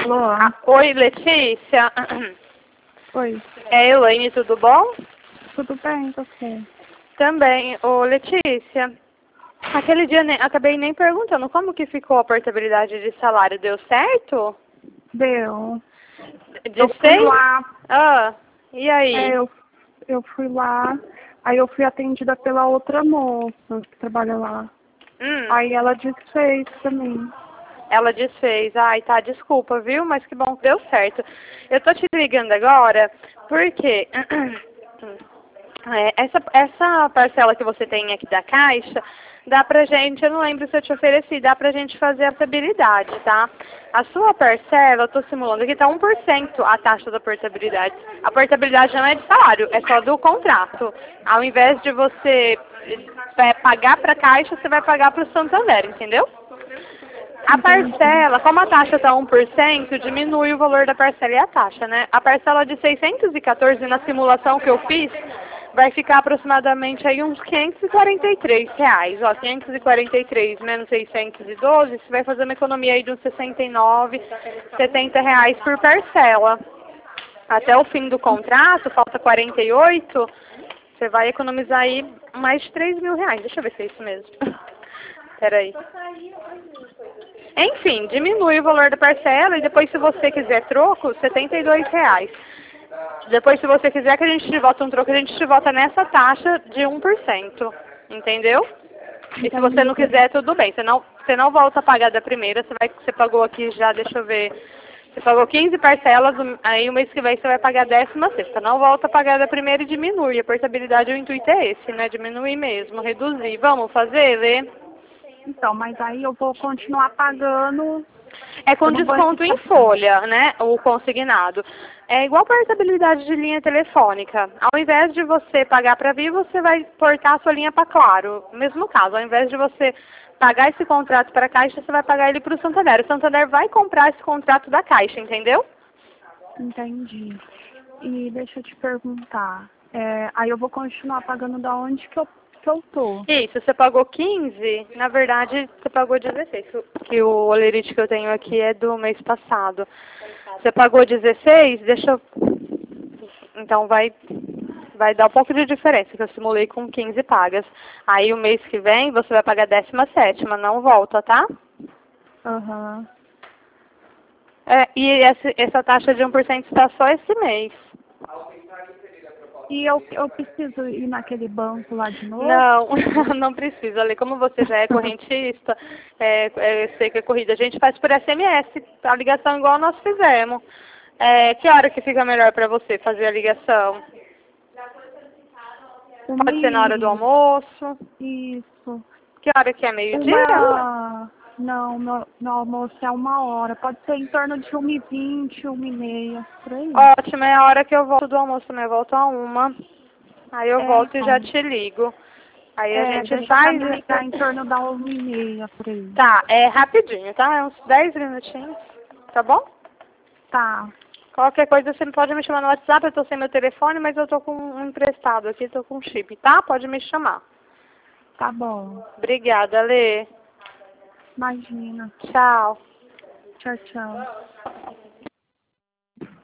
Alô? Oi, Letícia. Oi. É Elaine, tudo bom? Tudo bem, você? Também. Ô, Letícia, aquele dia acabei nem perguntando como que ficou a portabilidade de salário. Deu certo? Deu. De Eu fui 6? lá, Ah, e aí? eu fui lá, aí eu fui atendida pela outra moça que trabalha lá. Aí ela desfez pra mim. Ela desfez. Ai, tá, desculpa, viu? Mas que bom que deu certo. Eu tô te ligando agora porque essa parcela que você tem aqui da Caixa, dá pra gente, eu não lembro se eu te ofereci, dá pra gente fazer a portabilidade, tá? A sua parcela, eu tô simulando aqui, tá 1% a taxa da portabilidade. A portabilidade não é de salário, é só do contrato. Ao invés de você pagar pra Caixa, você vai pagar pro Santander, entendeu? A parcela, como a taxa está 1%, diminui o valor da parcela e a taxa, né? A parcela de 614 na simulação que eu fiz vai ficar aproximadamente aí uns R$ 543. Ó, 543 menos 612, você vai fazer uma economia aí de uns 69, R$ 70 por parcela. Até o fim do contrato, falta 48, você vai economizar aí mais de R$ 3.000. Deixa eu ver se é isso mesmo. Peraí. Enfim, diminui o valor da parcela e depois, se você quiser troco, R$ 72. Depois, se você quiser que a gente te volta um troco, a gente te volta nessa taxa de 1%. Entendeu? E se você não quiser, tudo bem. Você não volta a pagar da primeira, você pagou aqui já, deixa eu ver. Você pagou 15 parcelas, aí o mês que vem você vai pagar a 16ª. Não volta a pagar da primeira e diminui. A portabilidade, o intuito é esse, né? Diminuir mesmo, reduzir. Vamos fazer, Lê? Então, mas aí eu vou continuar pagando. É com desconto em folha, né? O consignado. É igual portabilidade de linha telefônica. Ao invés de você pagar para Vivo, você vai portar a sua linha para Claro. Mesmo caso, ao invés de você pagar esse contrato para a Caixa, você vai pagar ele para o Santander. O Santander vai comprar esse contrato da Caixa, entendeu? Entendi. E deixa eu te perguntar. Aí eu vou continuar pagando da onde que eu tô. Isso, você pagou 15, na verdade você pagou 16, que o olerite que eu tenho aqui é do mês passado. Você pagou 16, deixa eu... Então vai dar um pouco de diferença, que eu simulei com 15 pagas. Aí o mês que vem você vai pagar 17ª, não volta, tá? Aham. E essa taxa de 1% está só esse mês. E eu preciso ir naquele banco lá de novo? Não, não precisa, Lê. Como você já é correntista, eu sei que é corrida, a gente faz por SMS, a ligação igual nós fizemos. Que hora que fica melhor para você fazer a ligação? Pode ser na hora do almoço? Isso. Que hora que é? Meio-dia? Não, meu almoço é 1 hora. Pode ser em torno de 1h20, 1h30, por aí. Ótimo, é a hora que eu volto do almoço, né? Eu volto a 1. Aí eu volto e já te ligo. Aí a gente deixa pra faz... me ligar em torno da 1h30, por aí. Tá, é rapidinho, tá? É uns 10 minutinhos, tá bom? Tá. Qualquer coisa você pode me chamar no WhatsApp, eu tô sem meu telefone, mas eu tô com um emprestado aqui, tô com um chip, tá? Pode me chamar. Tá bom. Obrigada, Lê. Imagina. Tchau. Tchau, tchau.